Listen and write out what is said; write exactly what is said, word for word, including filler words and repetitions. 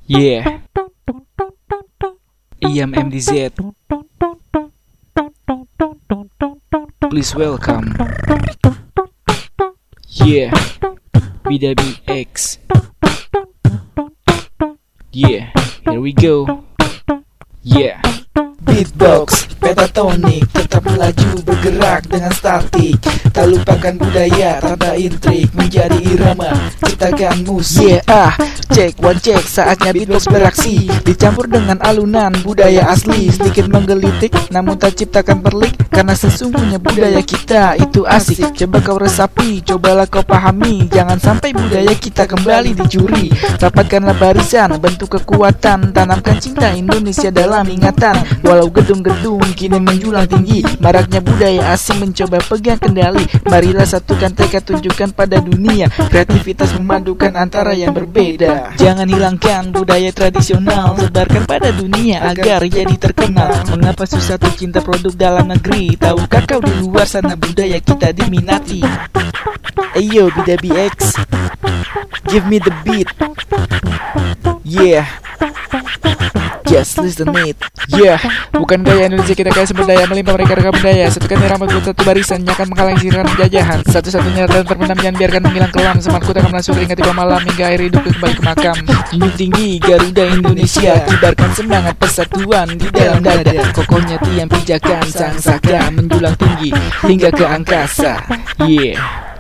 Yeah, I am M D Z. Please welcome. Yeah, B W X. Yeah, here we go. Yeah. Beatbox, pentatonic, tetap melaju bergerak dengan statik. Tak lupakan budaya, tanda intrik, menjadi irama, ciptakan musik. Yeah, ah, cek, one cek, saatnya beatbox beraksi. Dicampur dengan alunan budaya asli, sedikit menggelitik, namun tak ciptakan perlik. Karena sesungguhnya budaya kita itu asik. Coba kau resapi, cobalah kau pahami. Jangan sampai budaya kita kembali dicuri. Rapatkanlah barisan, bentuk kekuatan, tanamkan cinta Indonesia dalam ingatan. Walau gedung-gedung kini menjulang tinggi, maraknya budaya asing mencoba pegang kendali. Marilah satukan tekad, tunjukkan pada dunia kreativitas memadukan antara yang berbeda. Jangan hilangkan budaya tradisional, sebarkan pada dunia agar jadi terkenal. Mengapa susah tercinta produk dalam negeri? Tahukah kau di luar sana budaya kita diminati? Ayo B W X, give me the beat. Yeah, just listen it. Yeah, bukan gaya Indonesia kita kaya sumber daya, melimpah mereka rekam budaya. Satukan rambut buat satu barisan, akan menghalangi siram penjajahan. Satu-satunya dan terpendam, jangan biarkan menghilang kelam. Semangatku tak akan melasuki hingga tiba malam, hingga akhir hidupku kembali ke makam. Junjung tinggi Garuda Indonesia, kibarkan semangat persatuan di dalam dada. Kokohnya tiang pijakan sang saka, menjulang tinggi hingga ke angkasa. Yeah.